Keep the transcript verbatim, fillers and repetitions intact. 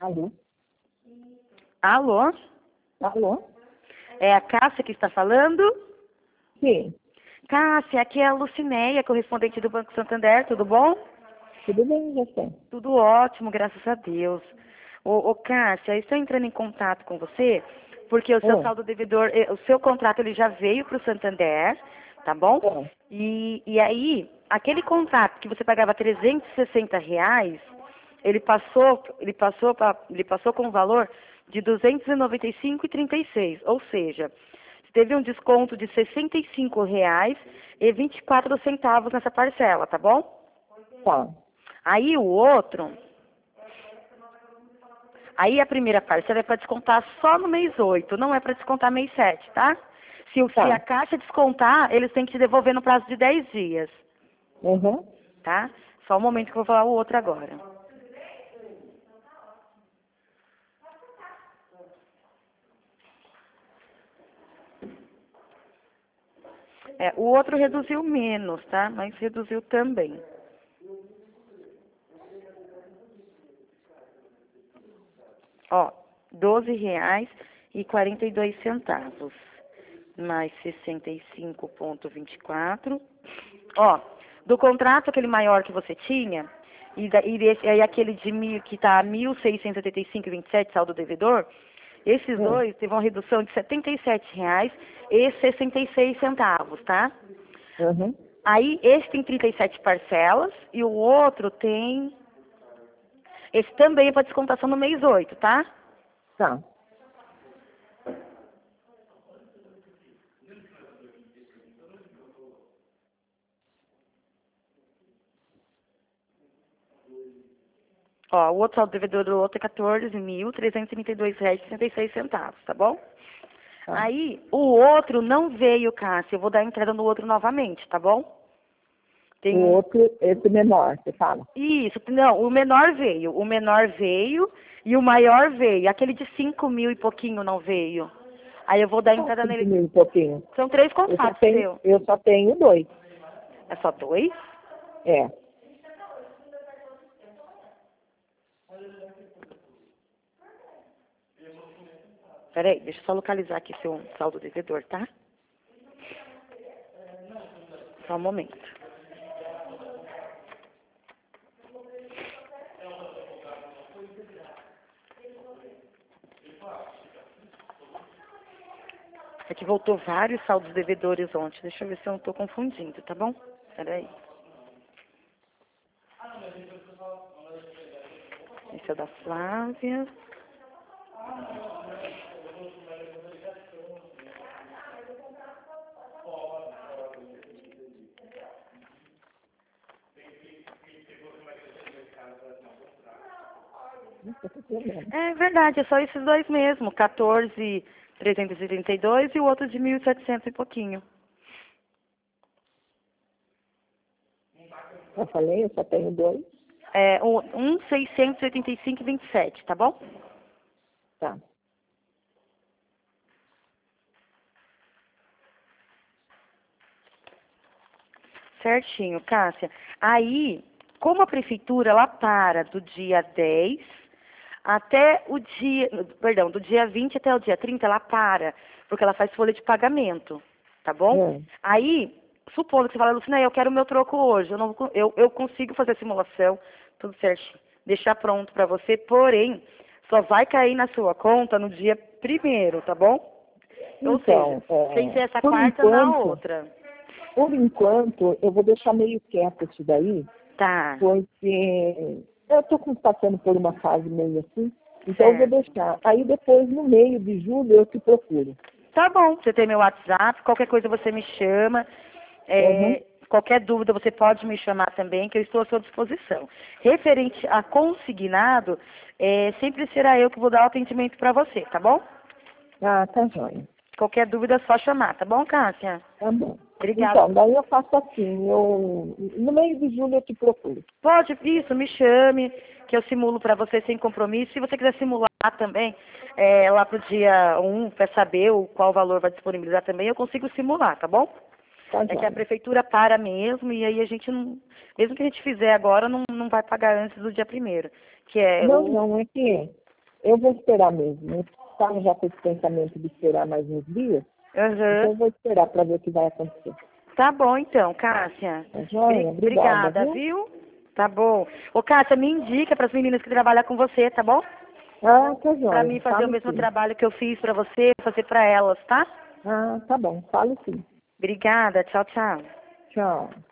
Alô? Alô? Alô? É a Cássia que está falando? Sim. Cássia, aqui é a Lucinéia, correspondente do Banco Santander, tudo bom? Tudo bem, você? Tudo ótimo, graças a Deus. Ô, ô Cássia, estou entrando em contato com você porque o seu Oh. saldo devedor, eh, o seu contrato ele já veio para o Santander, tá bom? Oh. E, e aí, aquele contrato que você pagava trezentos e sessenta reais, ele passou, ele passou, pra, ele passou com um valor de duzentos e noventa e cinco reais e trinta e seis, ou seja, teve um desconto de sessenta e cinco reais e vinte e quatro centavos nessa parcela, tá bom? Tá. Aí o outro, aí a primeira parcela é para descontar só no mês oito, não é para descontar mês sete, tá? Se, o- Tá. se a Caixa descontar, eles têm que te devolver no prazo de dez dias, Uhum. tá? Só um momento que eu vou falar o outro agora. É, o outro reduziu menos, tá? Mas reduziu também. Ó, doze reais e quarenta e dois centavos. Mais sessenta e cinco vírgula vinte e quatro. Ó, do contrato aquele maior que você tinha, e, da, e esse, aí aquele de mil, que está mil seiscentos e oitenta e cinco vírgula vinte e sete, saldo devedor, esses Hum. dois teve uma redução de setenta e sete reais e sessenta e seis centavos, tá? Uhum. Aí esse tem trinta e sete parcelas e o outro tem. Esse também é para descontação no mês oito, tá? Tá. Ó, o outro saldo devedor do outro é quatorze mil trezentos e trinta e dois reais e sessenta e seis centavos, tá bom? Tá. Aí, o outro não veio, Cássia. Eu vou dar entrada no outro novamente, tá bom? Tem O um... outro, esse menor, você fala. Isso, não, o menor veio. O menor veio e o maior veio. Aquele de cinco mil e pouquinho não veio. Aí eu vou dar Só entrada cinco nele. mil e pouquinho. São três Eu só contratos tenho, seu. eu só tenho dois. É só dois? É. Peraí, deixa eu só localizar aqui seu saldo devedor, tá? Só um momento. É que voltou vários saldos devedores ontem. Deixa eu ver se eu não estou confundindo, tá bom? Peraí. Esse é o da Flávia. Não tô entendendo. É verdade, é só esses dois mesmo. quatorze mil trezentos e trinta e dois e o outro de mil e setecentos e pouquinho. Eu falei, eu só tenho dois. É, um, um seiscentos e oitenta e cinco e vinte e sete, tá bom? Tá. Certinho, Cássia. Aí, como a prefeitura ela para do dia dez até o dia, perdão, do dia vinte até o dia trinta, ela para, porque ela faz folha de pagamento, tá bom? Hum. Aí, supondo que você fala, Lucina, eu quero o meu troco hoje, eu, não, eu, eu consigo fazer a simulação, tudo certinho, deixar pronto para você, porém, só vai cair na sua conta no dia primeiro, tá bom? Ou seja, Então, sem ser é, essa por quarta na enquanto, outra. por enquanto, eu vou deixar meio quieto isso daí, Tá, porque eu estou passando por uma fase meio assim, então eu vou certo. deixar. Aí depois, no meio de julho, eu te procuro. Tá bom, você tem meu WhatsApp, qualquer coisa você me chama. Uhum. É, qualquer dúvida você pode me chamar também, que eu estou à sua disposição. Referente a consignado, é, sempre será eu que vou dar o atendimento para você, tá bom? Ah, tá joia. Qualquer dúvida é só chamar, tá bom, Cássia? Tá bom. Obrigada. Então, daí eu faço assim, eu, no meio de julho eu te procuro. Pode, isso, me chame, que eu simulo para você sem compromisso. Se você quiser simular também, é, lá pro dia um, para saber o, qual valor vai disponibilizar também, eu consigo simular, tá bom? Tá É que a joia. prefeitura para mesmo e aí a gente não, mesmo que a gente fizer agora, não, não vai pagar antes do dia primeiro, que é Não, o, não, é que Eu vou esperar mesmo. Eu estava já com esse pensamento de esperar mais uns dias. Uhum. Então eu vou esperar para ver o que vai acontecer. Tá bom, então, Cássia. Tá joia? Bri- Obrigada, Obrigada, viu? viu? Tá bom. Ô, Cássia, me indica para as meninas que trabalham com você, tá bom? Ah, tá Para joia. mim fazer o Falo mesmo sim. trabalho que eu fiz para você, fazer para elas, tá? Ah, tá bom. Falo sim. Obrigada. Tchau, tchau. Tchau.